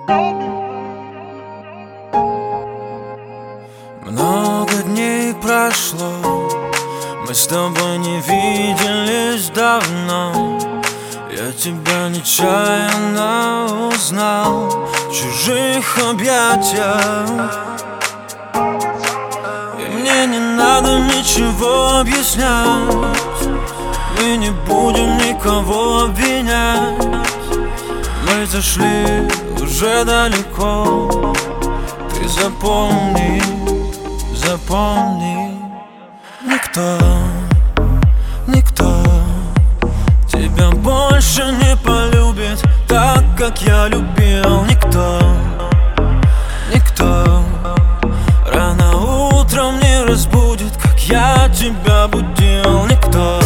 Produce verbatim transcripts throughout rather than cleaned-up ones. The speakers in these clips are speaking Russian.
Много дней прошло, мы с тобой не виделись давно. Я тебя нечаянно узнал в чужих объятиях, и мне не надо ничего объяснять. Мы не будем никого обвинять. Мы зашли уже далеко. Ты запомни, запомни, никто, никто тебя больше не полюбит так, как я любил. Никто, никто рано утром не разбудит, как я тебя будил. Никто,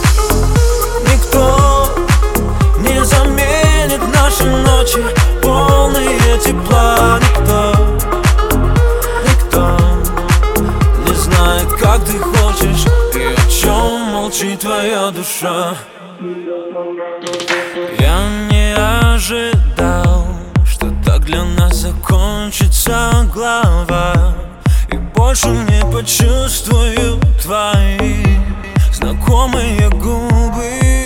никто не заменит наши ночи, полные тепла. Никто, как ты хочешь и о чем молчит твоя душа. Я не ожидал, что так для нас закончится глава, и больше не почувствую твои знакомые губы,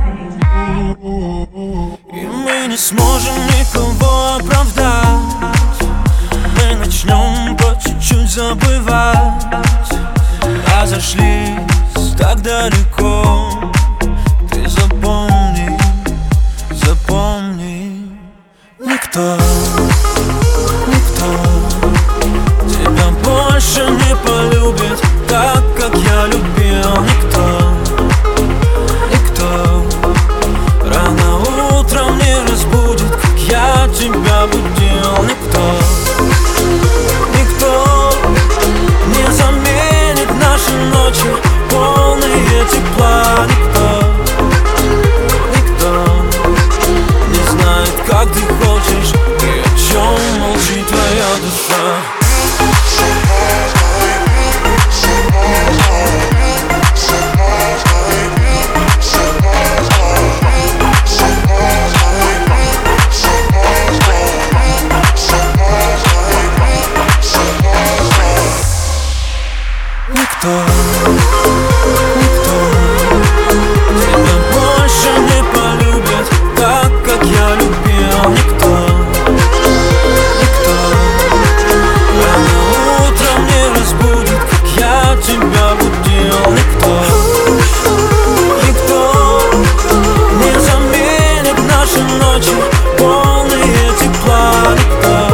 и мы не сможем никого оправдать. Мы начнем по чуть-чуть забывать, а зашлись так далеко. Ты запомни, запомни, никто, никто тебя больше не полюбит так, как я любил. Никто, никто рано утром не разбудит, как я тебя будил. Никто, никто не заменит наши ночи, полные тепла. Никто, никто не знает, как ты хочешь и о чем молчит твоя душа. Никто, никто тебя больше не полюбит так, как я любил. Никто, никто рано утром не разбудит, как я тебя будил. Никто, никто не заменит наши ночи, полные тепла. Никто,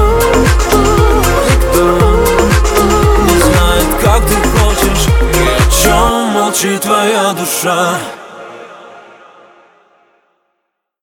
никто не знает, как ты хочешь и о чем молчит твоя душа.